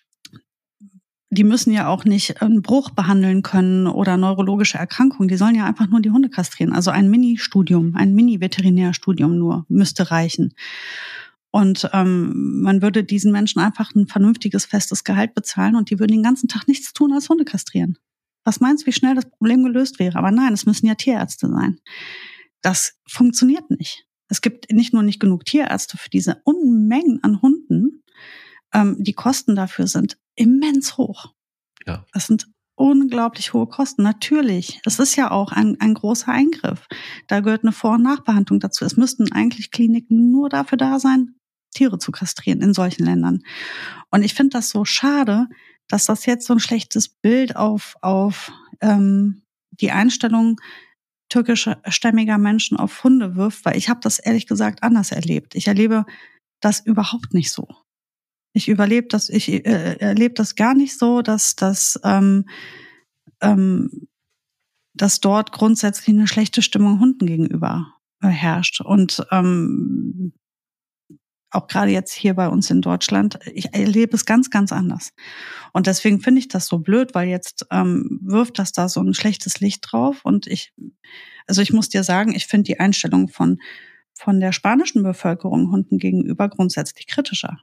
die müssen ja auch nicht einen Bruch behandeln können oder neurologische Erkrankungen. Die sollen ja einfach nur die Hunde kastrieren. Also ein Mini-Studium, ein Mini-Veterinärstudium nur müsste reichen. Und ähm, man würde diesen Menschen einfach ein vernünftiges, festes Gehalt bezahlen und die würden den ganzen Tag nichts tun als Hunde kastrieren. Was meinst du, wie schnell das Problem gelöst wäre? Aber nein, es müssen ja Tierärzte sein. Das funktioniert nicht. Es gibt nicht nur nicht genug Tierärzte für diese Unmengen an Hunden. Ähm, die Kosten dafür sind immens hoch.
Ja.
Das sind unglaublich hohe Kosten. Natürlich, es ist ja auch ein, ein großer Eingriff. Da gehört eine Vor- und Nachbehandlung dazu. Es müssten eigentlich Kliniken nur dafür da sein, Tiere zu kastrieren in solchen Ländern. Und ich finde das so schade, dass das jetzt so ein schlechtes Bild auf, auf ähm, die Einstellung türkischstämmiger Menschen auf Hunde wirft, weil ich habe das ehrlich gesagt anders erlebt. Ich erlebe das überhaupt nicht so. Ich überlebe das, ich äh, erlebe das gar nicht so, dass, dass, ähm, ähm, dass dort grundsätzlich eine schlechte Stimmung Hunden gegenüber äh, herrscht. Und ähm, auch gerade jetzt hier bei uns in Deutschland, ich erlebe es ganz, ganz anders. Und deswegen finde ich das so blöd, weil jetzt ähm, wirft das da so ein schlechtes Licht drauf. Und ich, also ich muss dir sagen, ich finde die Einstellung von, von der spanischen Bevölkerung Hunden gegenüber grundsätzlich kritischer.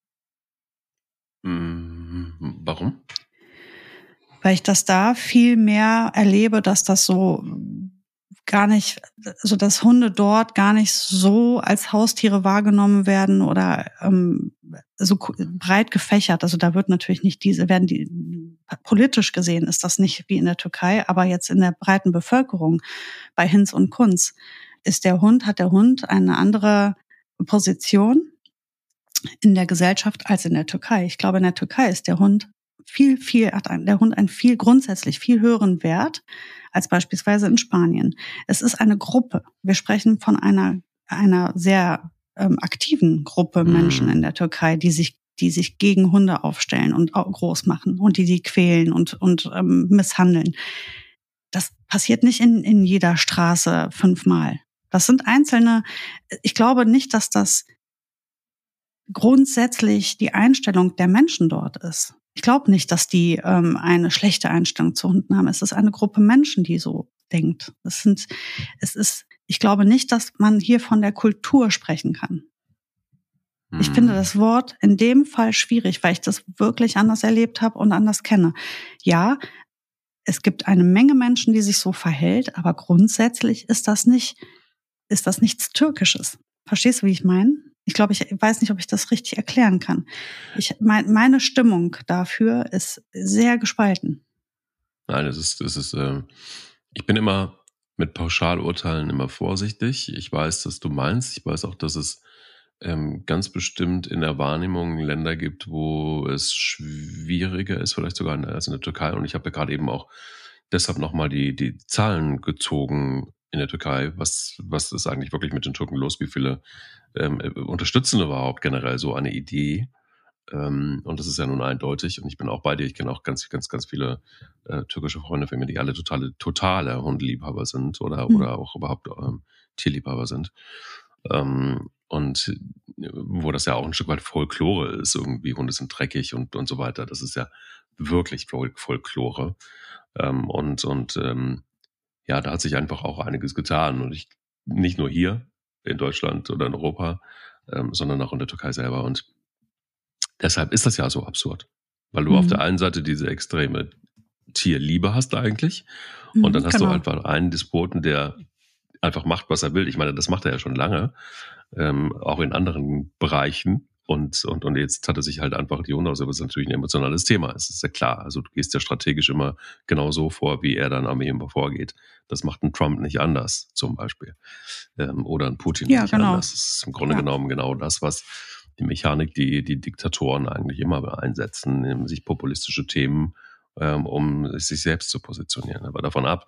Warum?
Weil ich das da viel mehr erlebe, dass das so gar nicht, also dass Hunde dort gar nicht so als Haustiere wahrgenommen werden oder ähm, so breit gefächert. Also da wird natürlich nicht diese, werden die, politisch gesehen ist das nicht wie in der Türkei, aber jetzt in der breiten Bevölkerung bei Hinz und Kunz ist der Hund, hat der Hund eine andere Position in der Gesellschaft als in der Türkei. Ich glaube, in der Türkei ist der Hund viel, viel, hat der Hund einen viel, grundsätzlich viel höheren Wert als beispielsweise in Spanien. Es ist eine Gruppe. Wir sprechen von einer, einer sehr ähm, aktiven Gruppe Menschen in der Türkei, die sich, die sich gegen Hunde aufstellen und auch groß machen und die sie quälen und, und ähm, misshandeln. Das passiert nicht in, in jeder Straße fünfmal. Das sind einzelne, ich glaube nicht, dass das grundsätzlich die Einstellung der Menschen dort ist. Ich glaube nicht, dass die ähm, eine schlechte Einstellung zu Hunden haben. Es ist eine Gruppe Menschen, die so denkt. Es sind, es ist, ich glaube nicht, dass man hier von der Kultur sprechen kann. Hm. Ich finde das Wort in dem Fall schwierig, weil ich das wirklich anders erlebt habe und anders kenne. Ja, es gibt eine Menge Menschen, die sich so verhält, aber grundsätzlich ist das nicht, ist das nichts Türkisches. Verstehst du, wie ich meine? Ich glaube, ich weiß nicht, ob ich das richtig erklären kann. Ich, mein, meine Stimmung dafür ist sehr gespalten.
Nein, es ist, es ist, äh, ich bin immer mit Pauschalurteilen immer vorsichtig. Ich weiß, dass du meinst. Ich weiß auch, dass es ähm, ganz bestimmt in der Wahrnehmung Länder gibt, wo es schwieriger ist, vielleicht sogar als in der Türkei. Und ich habe ja gerade eben auch deshalb nochmal die, die Zahlen gezogen in der Türkei. Was, was ist eigentlich wirklich mit den Türken los? Wie viele ähm, unterstützen überhaupt generell so eine Idee? Ähm, und das ist ja nun eindeutig. Und ich bin auch bei dir. Ich kenne auch ganz, ganz, ganz viele äh, türkische Freunde von mir, die alle totale, totale Hundeliebhaber sind oder, mhm. oder auch überhaupt ähm, Tierliebhaber sind. Ähm, und wo das ja auch ein Stück weit Folklore ist, irgendwie Hunde sind dreckig und, und so weiter. Das ist ja wirklich Folklore. Ähm, und und ähm, ja, da hat sich einfach auch einiges getan. Und ich nicht nur hier in Deutschland oder in Europa, ähm, sondern auch in der Türkei selber. Und deshalb ist das ja so absurd. Weil du mhm. auf der einen Seite diese extreme Tierliebe hast eigentlich. Und dann hast genau. du einfach einen Despoten, der einfach macht, was er will. Ich meine, das macht er ja schon lange. Ähm, auch in anderen Bereichen. Und, und, und jetzt hat er sich halt einfach die Hunde aus, aber es ist natürlich ein emotionales Thema. Es ist ja klar. Also du gehst ja strategisch immer genau so vor, wie er dann Armee immer vorgeht. Das macht ein Trump nicht anders, zum Beispiel. Ähm, oder ein Putin
ja,
nicht
genau.
anders. Das ist im Grunde ja. genommen genau das, was die Mechanik, die die Diktatoren eigentlich immer einsetzen, sich populistische Themen, ähm, um sich selbst zu positionieren. Aber davon ab,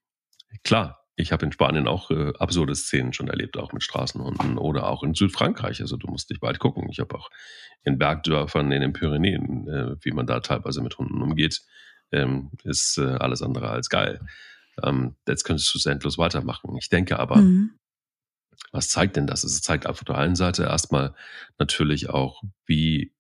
klar, ich habe in Spanien auch äh, absurde Szenen schon erlebt, auch mit Straßenhunden oder auch in Südfrankreich. Also du musst dich bald gucken. Ich habe auch in Bergdörfern in den Pyrenäen, äh, wie man da teilweise mit Hunden umgeht, ähm, ist äh, alles andere als geil. Ähm, jetzt könntest du es endlos weitermachen. Ich denke aber, mhm. was zeigt denn das? Es zeigt auf der einen Seite erstmal natürlich auch, wie,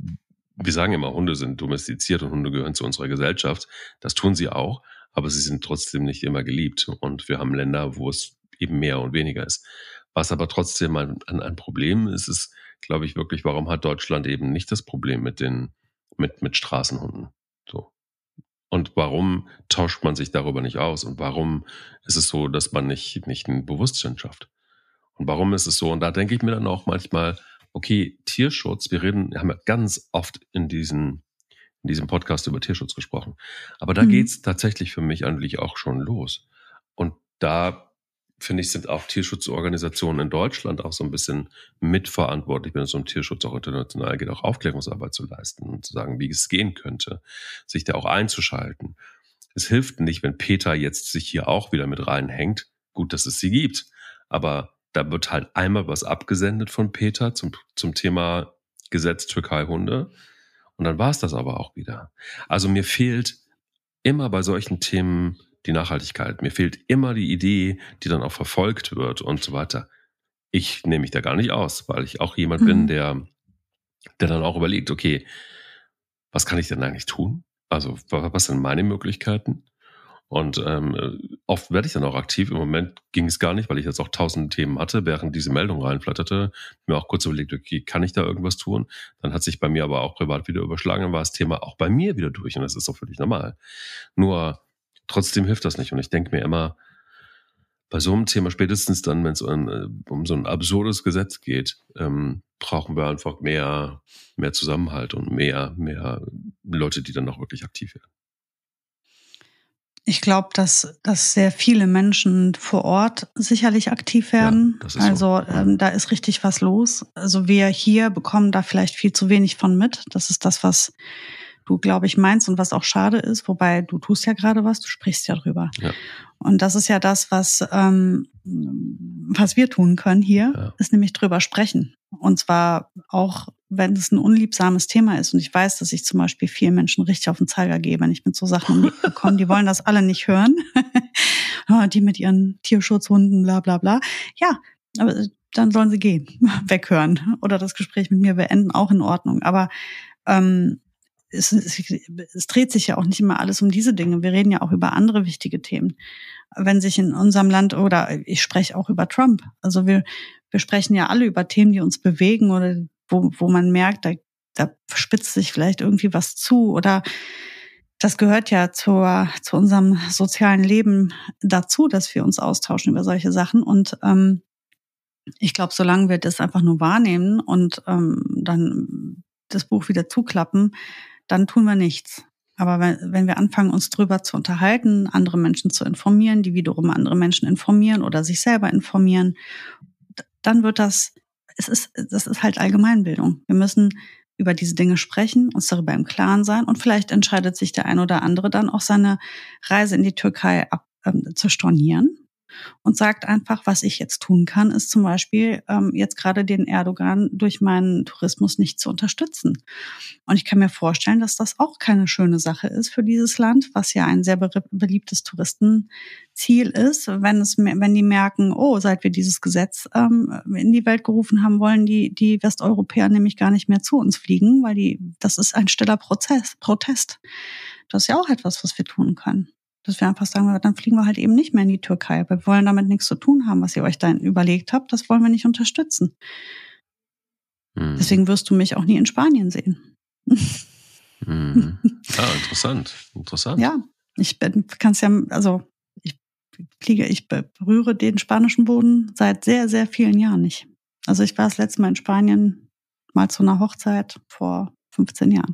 wir sagen immer, Hunde sind domestiziert und Hunde gehören zu unserer Gesellschaft. Das tun sie auch. Aber sie sind trotzdem nicht immer geliebt. Und wir haben Länder, wo es eben mehr und weniger ist. Was aber trotzdem ein, ein Problem ist, ist, glaube ich, wirklich, warum hat Deutschland eben nicht das Problem mit den, mit, mit Straßenhunden? So. Und warum tauscht man sich darüber nicht aus? Und warum ist es so, dass man nicht, nicht ein Bewusstsein schafft? Und warum ist es so? Und da denke ich mir dann auch manchmal, okay, Tierschutz, wir reden, wir haben ja ganz oft in diesen in diesem Podcast über Tierschutz gesprochen. Aber da mhm. geht's tatsächlich für mich eigentlich auch schon los. Und da, finde ich, sind auch Tierschutzorganisationen in Deutschland auch so ein bisschen mitverantwortlich, wenn es um Tierschutz auch international geht, auch Aufklärungsarbeit zu leisten und zu sagen, wie es gehen könnte, sich da auch einzuschalten. Es hilft nicht, wenn Peter jetzt sich hier auch wieder mit reinhängt. Gut, dass es sie gibt. Aber da wird halt einmal was abgesendet von Peter zum, zum Thema Gesetz Türkei-Hunde. Und dann war es das aber auch wieder. Also mir fehlt immer bei solchen Themen die Nachhaltigkeit. Mir fehlt immer die Idee, die dann auch verfolgt wird und so weiter. Ich nehme mich da gar nicht aus, weil ich auch jemand mhm. bin, der, der dann auch überlegt, okay, was kann ich denn eigentlich tun? Also was sind meine Möglichkeiten? Und ähm, oft werde ich dann auch aktiv. Im Moment ging es gar nicht, weil ich jetzt auch tausend Themen hatte, während diese Meldung reinflatterte. Mir auch kurz überlegt, okay, kann ich da irgendwas tun? Dann hat sich bei mir aber auch privat wieder überschlagen. Dann war das Thema auch bei mir wieder durch und das ist auch völlig normal. Nur trotzdem hilft das nicht. Und ich denke mir immer, bei so einem Thema, spätestens dann, wenn es um, um so ein absurdes Gesetz geht, ähm, brauchen wir einfach mehr, mehr Zusammenhalt und mehr, mehr Leute, die dann auch wirklich aktiv werden.
Ich glaube, dass, dass sehr viele Menschen vor Ort sicherlich aktiv werden.
Ja, das ist
also
so.
ähm, da ist richtig was los. Also wir hier bekommen da vielleicht viel zu wenig von mit. Das ist das, was du, glaube ich, meinst und was auch schade ist. Wobei du tust ja gerade was, du sprichst ja drüber.
Ja.
Und das ist ja das, was, ähm, was wir tun können hier,
Ja.
ist nämlich drüber sprechen. Und zwar auch, wenn es ein unliebsames Thema ist. Und ich weiß, dass ich zum Beispiel vielen Menschen richtig auf den Zeiger gehe, wenn ich mit so Sachen um die Ecke komme. Die wollen das alle nicht hören. Die mit ihren Tierschutzhunden, bla bla bla. Ja, aber dann sollen sie gehen, weghören oder das Gespräch mit mir beenden, auch in Ordnung. Aber ähm, es, es, es dreht sich ja auch nicht immer alles um diese Dinge. Wir reden ja auch über andere wichtige Themen. Wenn sich in unserem Land, oder ich spreche auch über Trump, also wir, wir sprechen ja alle über Themen, die uns bewegen oder wo, wo man merkt, da, da spitzt sich vielleicht irgendwie was zu oder das gehört ja zur, zu unserem sozialen Leben dazu, dass wir uns austauschen über solche Sachen. Und ähm, ich glaube, solange wir das einfach nur wahrnehmen und ähm, dann das Buch wieder zuklappen, dann tun wir nichts. Aber wenn, wenn wir anfangen, uns drüber zu unterhalten, andere Menschen zu informieren, die wiederum andere Menschen informieren oder sich selber informieren, dann wird das, es ist, das ist halt Allgemeinbildung. Wir müssen über diese Dinge sprechen, uns darüber im Klaren sein und vielleicht entscheidet sich der ein oder andere dann auch seine Reise in die Türkei ab, ähm, zu stornieren und sagt einfach, was ich jetzt tun kann, ist zum Beispiel ähm, jetzt gerade den Erdogan durch meinen Tourismus nicht zu unterstützen. Und ich kann mir vorstellen, dass das auch keine schöne Sache ist für dieses Land, was ja ein sehr be- beliebtes Touristenziel ist. Wenn es, wenn die merken, oh, seit wir dieses Gesetz ähm, in die Welt gerufen haben, wollen die die Westeuropäer nämlich gar nicht mehr zu uns fliegen, weil die, das ist ein stiller Prozess, Protest. Das ist ja auch etwas, was wir tun können. Dass wir einfach sagen, dann fliegen wir halt eben nicht mehr in die Türkei. Wir wollen damit nichts zu tun haben, was ihr euch da überlegt habt. Das wollen wir nicht unterstützen. Hm. Deswegen wirst du mich auch nie in Spanien sehen.
Hm. Ja, interessant. Interessant.
Ja, ich kann es ja, also ich fliege, ich berühre den spanischen Boden seit sehr, sehr vielen Jahren nicht. Also ich war das letzte Mal in Spanien mal zu einer Hochzeit vor fünfzehn Jahren.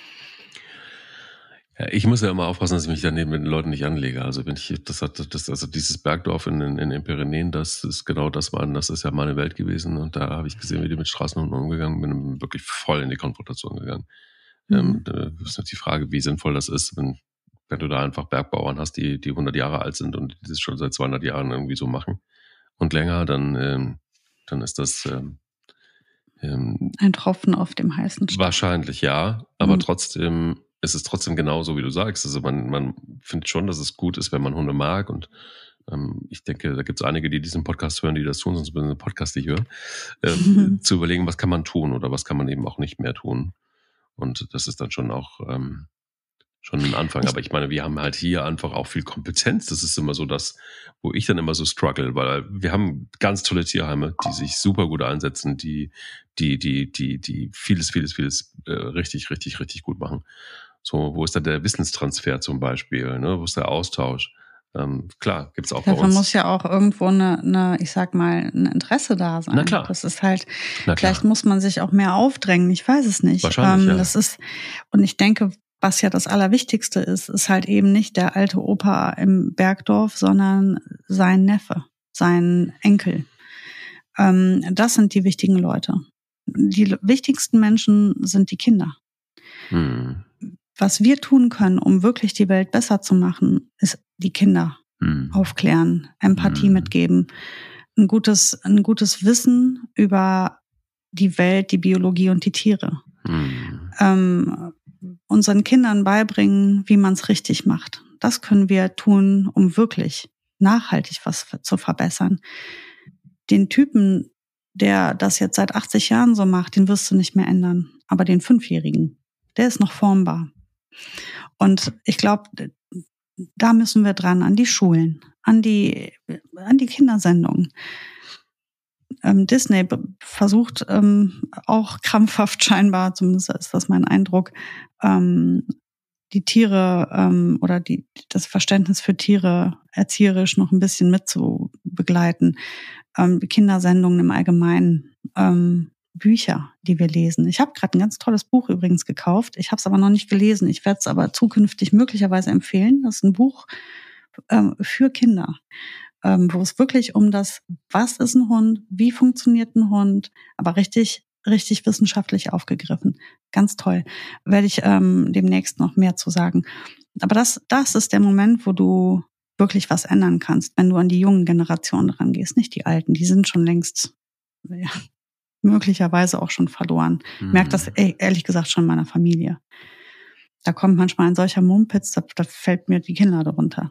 Ja, ich muss ja immer aufpassen, dass ich mich daneben mit den Leuten nicht anlege. Also wenn ich, das hat, das, also dieses Bergdorf in, in, in den Pyrenäen, das ist genau das war, das ist ja meine Welt gewesen. Und da habe ich gesehen, wie die mit Straßenhunden umgegangen sind, bin wirklich voll in die Konfrontation gegangen. Mhm. Ähm, da ist natürlich die Frage, wie sinnvoll das ist, wenn, wenn du da einfach Bergbauern hast, die, die hundert Jahre alt sind und die das schon seit zweihundert Jahren irgendwie so machen und länger, dann, ähm, dann ist das, ähm,
ähm, ein Tropfen auf dem heißen Stein.
Wahrscheinlich ja, aber mhm. trotzdem, es ist trotzdem genauso, wie du sagst. Also man, man findet schon, dass es gut ist, wenn man Hunde mag. Und ähm, ich denke, da gibt es einige, die diesen Podcast hören, die das tun, sonst würden sie den Podcast nicht hören. Äh, mhm. Zu überlegen, was kann man tun oder was kann man eben auch nicht mehr tun. Und das ist dann schon auch ähm, schon ein Anfang. Aber ich meine, wir haben halt hier einfach auch viel Kompetenz. Das ist immer so das, wo ich dann immer so struggle, weil wir haben ganz tolle Tierheime, die sich super gut einsetzen, die, die, die, die, die vieles, vieles, vieles äh, richtig, richtig, richtig gut machen. So, wo ist da der Wissenstransfer zum Beispiel? Ne? Wo ist der Austausch? Ähm, klar, gibt's auch
Dafür
bei uns.
muss ja auch irgendwo eine, eine, ich sag mal, ein Interesse da sein.
Na klar.
Das ist halt, vielleicht muss man sich auch mehr aufdrängen. Ich weiß es nicht.
Wahrscheinlich,
ähm,
ja.
Das ist, und ich denke, was ja das Allerwichtigste ist, ist halt eben nicht der alte Opa im Bergdorf, sondern sein Neffe, sein Enkel. Ähm, das sind die wichtigen Leute. Die wichtigsten Menschen sind die Kinder.
Hm.
Was wir tun können, um wirklich die Welt besser zu machen, ist die Kinder hm. aufklären, Empathie hm. mitgeben, ein gutes, ein gutes Wissen über die Welt, die Biologie und die Tiere. Hm. Ähm, unseren Kindern beibringen, wie man es richtig macht. Das können wir tun, um wirklich nachhaltig was zu verbessern. Den Typen, der das jetzt seit achtzig Jahren so macht, den wirst du nicht mehr ändern. Aber den Fünfjährigen, der ist noch formbar. Und ich glaube, da müssen wir dran, an die Schulen, an die, an die Kindersendungen. Ähm, Disney versucht ähm, auch krampfhaft scheinbar, zumindest ist das mein Eindruck, ähm, die Tiere ähm, oder die, das Verständnis für Tiere erzieherisch noch ein bisschen mit zu begleiten. Ähm, Kindersendungen im Allgemeinen, ähm, Bücher, die wir lesen. Ich habe gerade ein ganz tolles Buch übrigens gekauft. Ich habe es aber noch nicht gelesen. Ich werde es aber zukünftig möglicherweise empfehlen. Das ist ein Buch ähm, für Kinder, ähm, wo es wirklich um das, was ist ein Hund, wie funktioniert ein Hund, aber richtig richtig wissenschaftlich aufgegriffen. Ganz toll. Werde ich ähm, demnächst noch mehr zu sagen. Aber das, das ist der Moment, wo du wirklich was ändern kannst, wenn du an die jungen Generationen rangehst, nicht die alten. Die sind schon längst ja, möglicherweise auch schon verloren. Ich
Mhm.
merke das ey, ehrlich gesagt schon in meiner Familie. Da kommt manchmal ein solcher Mumpitz, da, da fällt mir die Kinnlade runter.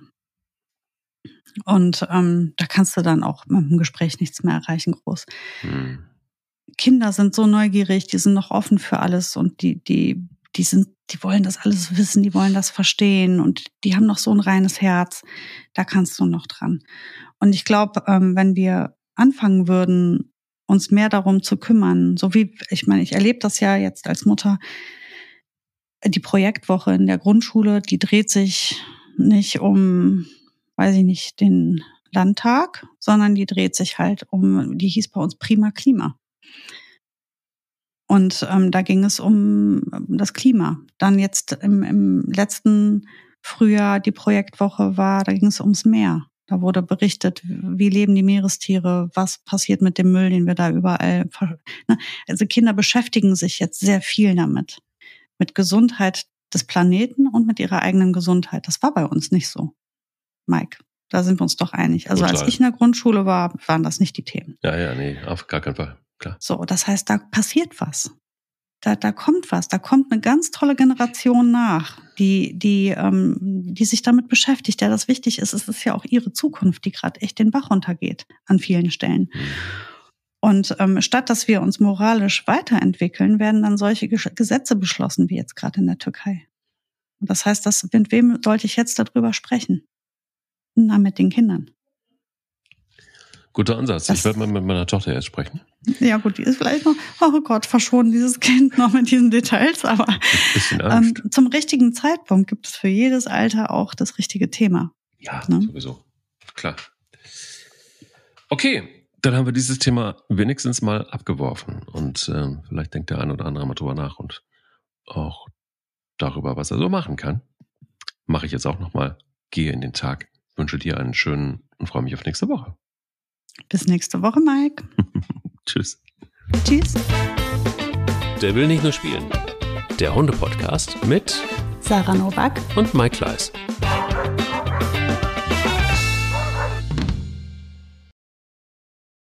Und ähm, da kannst du dann auch mit dem Gespräch nichts mehr erreichen, groß.
Mhm.
Kinder sind so neugierig, die sind noch offen für alles und die, die, die sind, die wollen das alles wissen, die wollen das verstehen und die haben noch so ein reines Herz. Da kannst du noch dran. Und ich glaube, ähm, wenn wir anfangen würden, uns mehr darum zu kümmern, so wie, ich meine, ich erlebe das ja jetzt als Mutter, die Projektwoche in der Grundschule, die dreht sich nicht um, weiß ich nicht, den Landtag, sondern die dreht sich halt um, die hieß bei uns Prima Klima. Und ähm, da ging es um das Klima. Dann jetzt im, im letzten Frühjahr die Projektwoche war, da ging es ums Meer. Da wurde berichtet, wie leben die Meerestiere, was passiert mit dem Müll, den wir da überall... Ne? Also Kinder beschäftigen sich jetzt sehr viel damit. Mit Gesundheit des Planeten und mit ihrer eigenen Gesundheit. Das war bei uns nicht so, Mike. Da sind wir uns doch einig. Also
Total.
als ich in der Grundschule war, waren das nicht die Themen.
Ja, ja, nee, auf gar keinen Fall. Klar.
So, das heißt, da passiert was. Da, da kommt was. Da kommt eine ganz tolle Generation nach, die, die, ähm, die sich damit beschäftigt, der das wichtig ist. Es ist ja auch ihre Zukunft, die gerade echt den Bach runtergeht an vielen Stellen.
Mhm.
Und ähm, statt dass wir uns moralisch weiterentwickeln, werden dann solche Gesetze beschlossen, wie jetzt gerade in der Türkei. Und das heißt, dass, mit wem sollte ich jetzt darüber sprechen? Na, mit den Kindern.
Guter Ansatz.
Das,
ich werde mal mit meiner Tochter jetzt sprechen.
Ja gut, die ist vielleicht noch, oh Gott, verschonen dieses Kind noch mit diesen Details, aber ähm, zum richtigen Zeitpunkt gibt es für jedes Alter auch das richtige Thema.
Ja,
ne?
Sowieso. Klar. Okay, dann haben wir dieses Thema wenigstens mal abgeworfen und äh, vielleicht denkt der ein oder andere mal drüber nach und auch darüber, was er so machen kann. Mache ich jetzt auch nochmal. Gehe in den Tag, wünsche dir einen schönen und freue mich auf nächste Woche.
Bis nächste Woche, Mike.
Tschüss.
Tschüss.
Der will nicht nur spielen. Der Hunde-Podcast mit
Sarah Nowak
und Mike Kleiss.